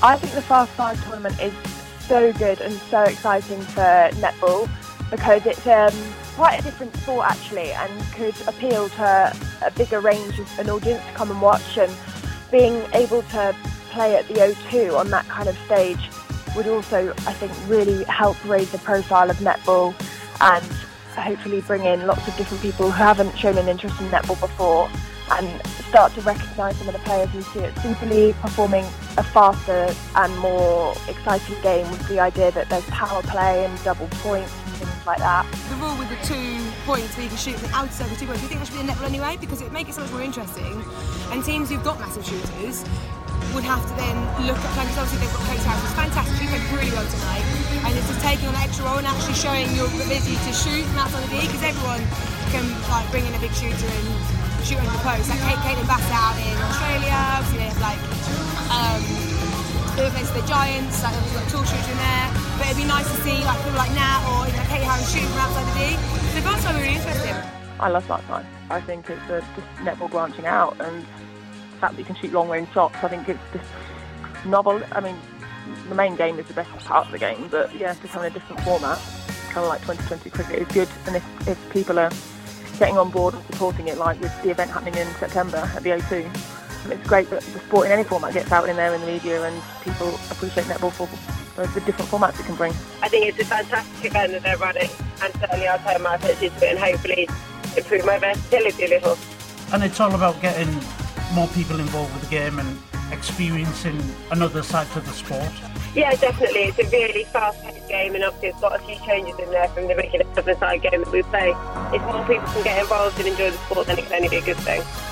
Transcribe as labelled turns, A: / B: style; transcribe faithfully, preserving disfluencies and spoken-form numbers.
A: I think the Fast Five tournament is so good and so exciting for netball because it's um, quite a different sport actually and could appeal to a bigger range of an audience to come and watch, and being able to play at the O two on that kind of stage would also, I think, really help raise the profile of netball and hopefully bring in lots of different people who haven't shown an interest in netball before and start to recognise some of the players we see at Super League performing a faster and more exciting game with the idea that there's power play and double points and things like that.
B: The rule with the two points where you can shoot from the outer circle two points, do you think that should be in netball anyway? Because it would make it so much more interesting, and teams who've got massive shooters would have to then look at playing, because obviously they've got Kate Harris, who's fantastic, she played really well tonight, and it's just taking on an extra role and actually showing your ability to shoot from outside the D, because everyone can like bring in a big shooter and shoot under the post. Like Kate, Caitlin Bassett out in Australia, obviously they have like um, they face the Giants, like they've got a tall shooter in there, but it'd be nice to see like people like Nat or you know, Kate Harris shooting from outside the D. So the first time really interesting.
C: I love that time. I think it's a, just netball branching out, and the fact that you can shoot long range shots, I think it's just novel. I mean, the main game is the best part of the game, but yeah, just having a different format, kind of like twenty twenty cricket, is good. And if, if people are getting on board and supporting it, like with the event happening in September at the O two, it's great that the sport in any format gets out in there in the media and people appreciate netball for the different formats it can bring.
D: I think it's a fantastic event that they're running, and certainly I'll turn my attention to it and hopefully improve my versatility a little.
E: And it's all about getting more people involved with the game and experiencing another side to the sport.
D: Yeah, definitely. It's a really fast-paced game, and obviously it's got a few changes in there from the regular seven-side game that we play. If more people can get involved and enjoy the sport, then it can only be a good thing.